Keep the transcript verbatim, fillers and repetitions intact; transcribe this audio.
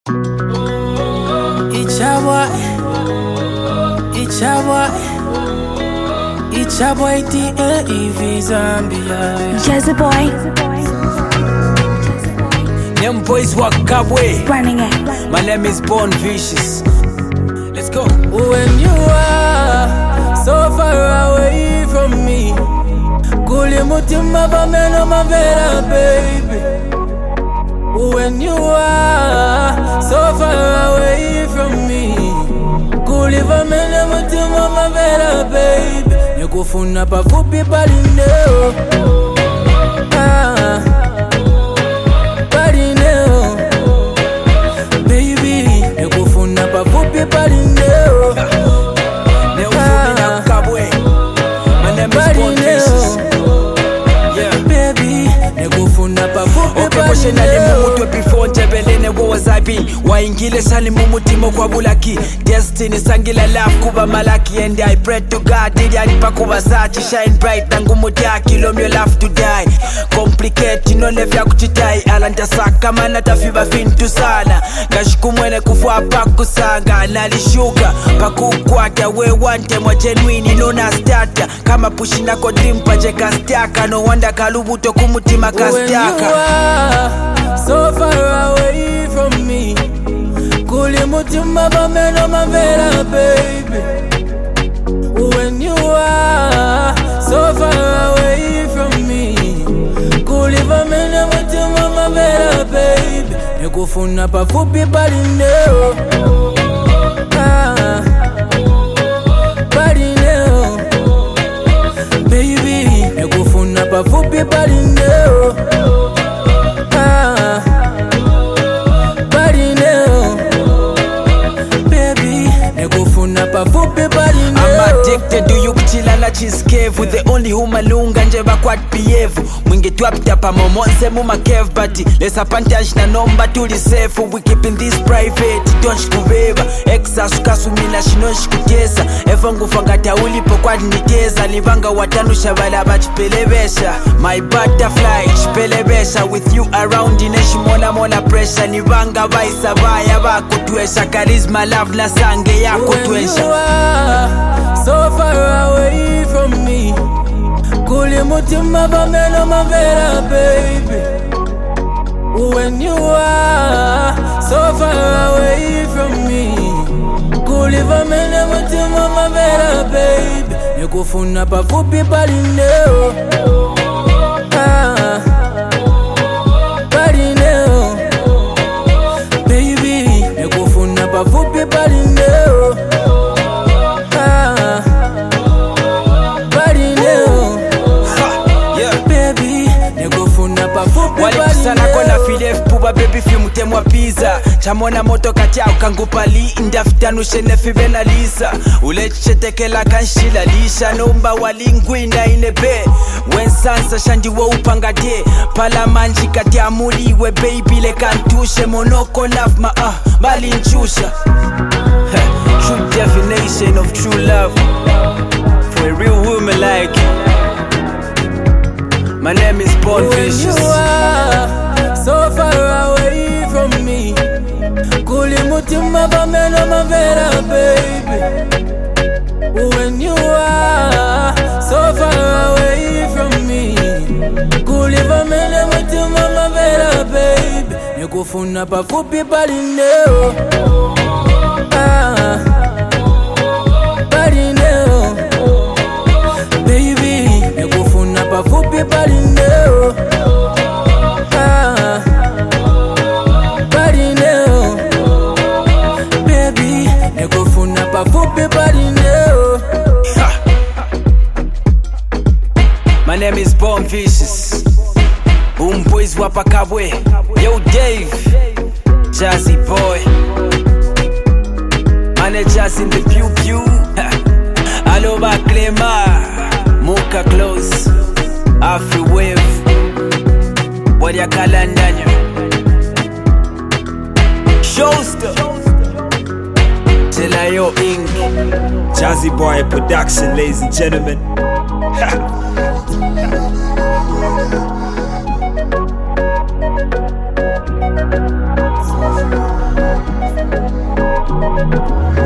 It's a boy, it's a boy, it's a boy, T A E V Zambia. Jazzy boy, them boys walk away. running it. My name is Born Vicious. Let's go. When you are so far away from me, Kuli mutima bameno mavera, baby. When you are so far away from me, Kuli bameno mutima mavera, baby. Nikufuna pafupi palineo, ah, palineo, baby. Nikufuna pafupi palineo, Neufumina kabwe. My name is Born Vicious. Yeah, baby. Nikufuna pafupi okay, koshena palineo. limu before njebelene wo was I been. Waingile shali mumutimo kwa bulaki. Destiny sangila love kuba malaki. And I pray to God did yalipa kuba sachi. Shine bright nangu mutaki lom your love to die. Complicate no levya kuchitai. Alanta saka mana tafiba fintu sana. Kashikumwene kufua pakusanga. Nalishuka pakukwata we wante mwa genuine nona starter. Kama pushina ko dream pajeka staka. No wonder kalubuto kumutima When you kastaka. are so far away from me, Kuli mutima bameno mavera, baby. When you are so far away from me, Kuli bameno mutima mavera, baby. Nikufuna pafupi palineo, ah, palineo, baby. Nikufuna pafupi palineo, ah, palineo, baby. Nikufuna pafupi I'm palineo. addicted to you kuchila na cheesecake with the only humalunga nje bakwat behave mwingi twapita pamomonse muma cave but lesa pantage na nomba tuli safe we keeping this private don't kubeba exas kasumina shinoshi kutesa evangu fangata ulipo kwat niteza livanga watanu shabala bachipelebesha my butterfly chipelebesha with you around ineshi mona mona pressure nivanga baisa baya bakutwesha charisma love na sange yako When you twesha. are so far away from me, Kuli mutima bameno mavera, baby. When you are so far away from me, Kuli bameno mutima mavera, baby. Nikufuna pafupi palineo, ah, palineo, baby. Nikufuna pafupi palineo, ah, palineo, Yeah. baby. Nikufuna pafupi walikusana kona palineo. filef puba baby fi mutemwa pizza chamona moto kati au kangupali ndafitanushene fibena lisa ulechetekela kanshila lisha nomba walingwina inebe wensansa shandiwo upangade pala manji kati amuliwe baby lekantushe monoko love ma ah balinchusha. True definition of true love for a real woman like you. My name is Born When Vicious. you are so far away from me, Kuli mutima bameno mavera, baby. When you are so far away from me, Kuli bameno mutima mavera, baby. Nikufuna pafupi palineo, ah, palineo, baby. Nikufuna pafupi palineo, ah, palineo, baby. Nikufuna pafupi palineo. My name is Born Vicious. Boom boys wapa kabwe. Yo Dave, Jazzy boy. Managers in the pew pew. Aloba Clema, Mocha close. Afri wave. What ya kalandanya? Showster. Telayo Ink. Jazzy Boy Production, ladies and gentlemen. Thank you.